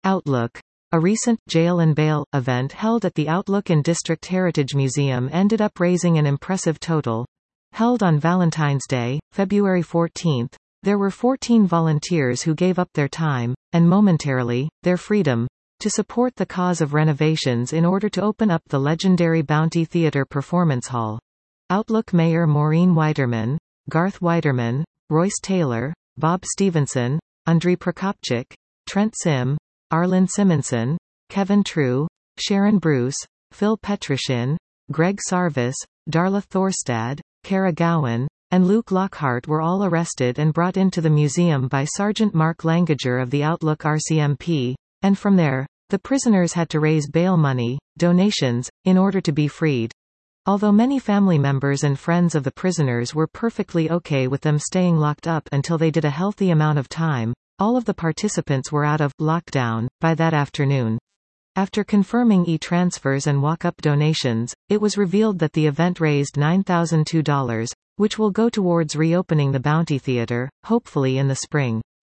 Outlook. A recent Jail and Bail event held at the Outlook and District Heritage Museum ended up raising an impressive total. Held on Valentine's Day, February 14, there were 14 volunteers who gave up their time, and momentarily, their freedom, to support the cause of renovations in order to open up the legendary Bounty Theatre Performance Hall. Outlook Mayor Maureen Widerman, Garth Widerman, Royce Taylor, Bob Stevenson, Andriy Prokopchik, Trent Sim, Arlen Simonson, Kevin True, Sharon Bruce, Phil Petrushin, Greg Sarvis, Darla Thorstad, Kara Gowan, and Luke Lockhart were all arrested and brought into the museum by Sergeant Mark Langager of the Outlook RCMP, and from there, the prisoners had to raise bail money, donations, in order to be freed. Although many family members and friends of the prisoners were perfectly okay with them staying locked up until they did a healthy amount of time, all of the participants were out of lockdown by that afternoon. After confirming e-transfers and walk-up donations, it was revealed that the event raised $9,002, which will go towards reopening the Bounty Theatre, hopefully in the spring.